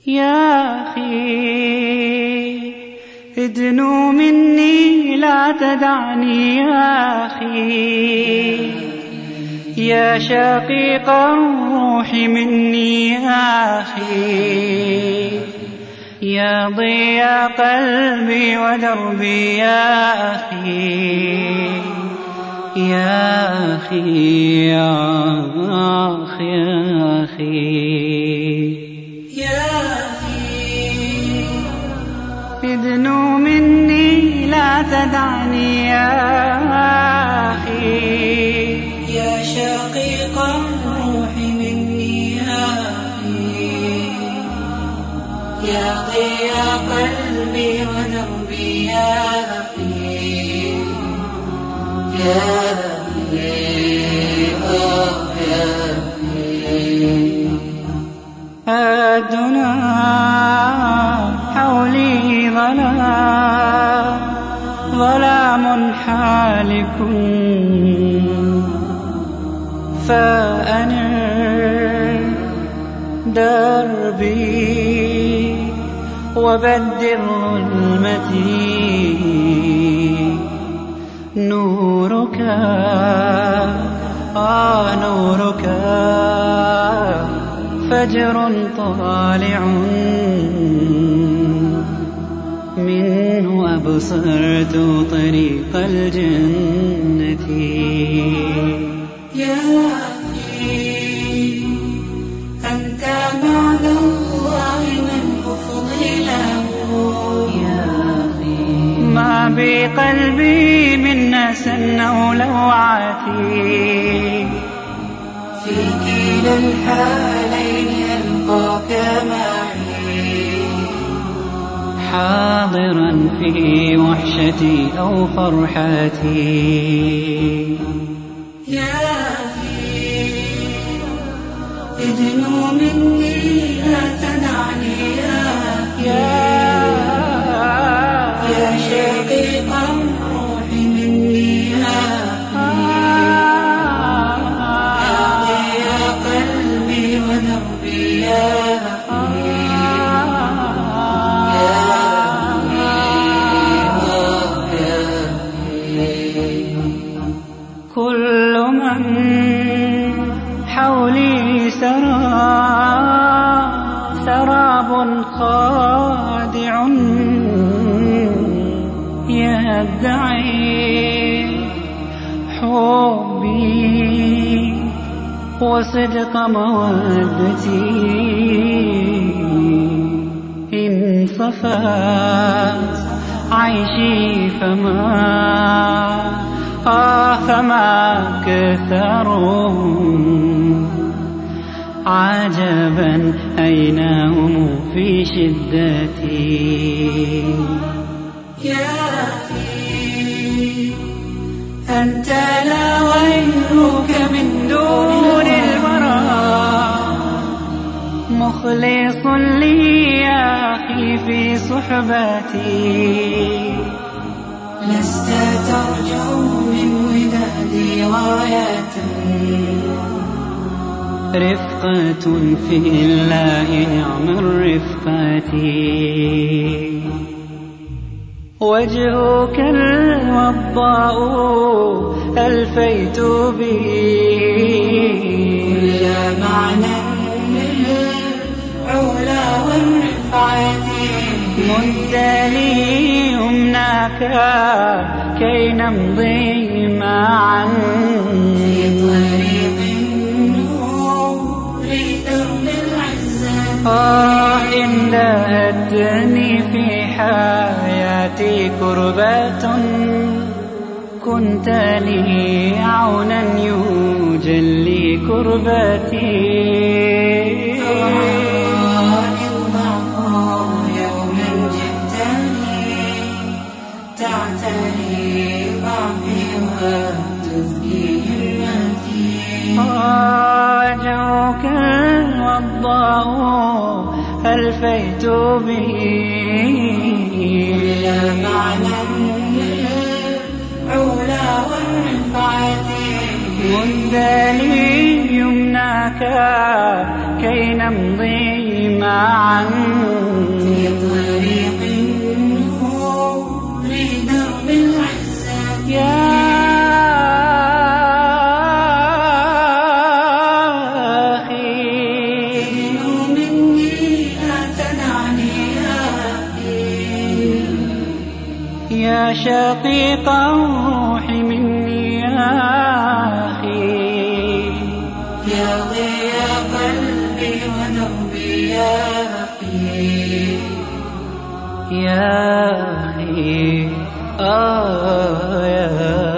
يا أخي ادنو مني لا تدعني يا أخي، يا شقيق الروح مني يا أخي، يا ضياء قلبي ودربي يا أخي، يا أخي يا أخي يا أخي يا أخي ادنو مني لا تدعني يا أخي، يا شقيق الروح مني يا أخي، يا ضياء قلبي ودربي يا أخي، يا أخي يا أخي. الدنا حولي ظلام حالك، فأنر دربي وبدل ظلمتي، نورك نورك فجر طالع، منه أبصرت طريق الجنة. يا أخي أنت بعد الله من أفضله، يا أخي ما بقلبي من نسى أو لوعتي، في كلا الحالين ألقاك معي، حاضرا في وحشتي أو فرحتي. يا أخي ادنو مني لا تدعني يا شقيق الروح مني يا ضياء قلبي ودربي يا كل من حولي سراب خادع، يدعي حبي وصدق مودتي، إن صفات عيشي فما كثروا، عجبا أين هم في شدتي. يا أخي أنت لا غيرك من دون البراء، مخلص لي يا أخي في صحبتي، لست ترجو من ودادي غاية، رفقة في الله نعم الرفقة، وجهك الوضاء ألفيت به كل معنى للعلا والرفعة، مد لي يمناك كي نمضي معا في طريق النور درب العزة. إن دهتني في حياتي كربات، كنت لي عونا يجلي كربتي. وجهك الوضاء ألفيت به كل معنى للعلا والرفعة، مد لي يمناك كي نمضي معا في طريق النور درب العزة يا أخي مني لا تدعني يا أخي يا شقيق روحي مني يا أخي يا ضياء قلبي ودربي يا أخي يا أخي يا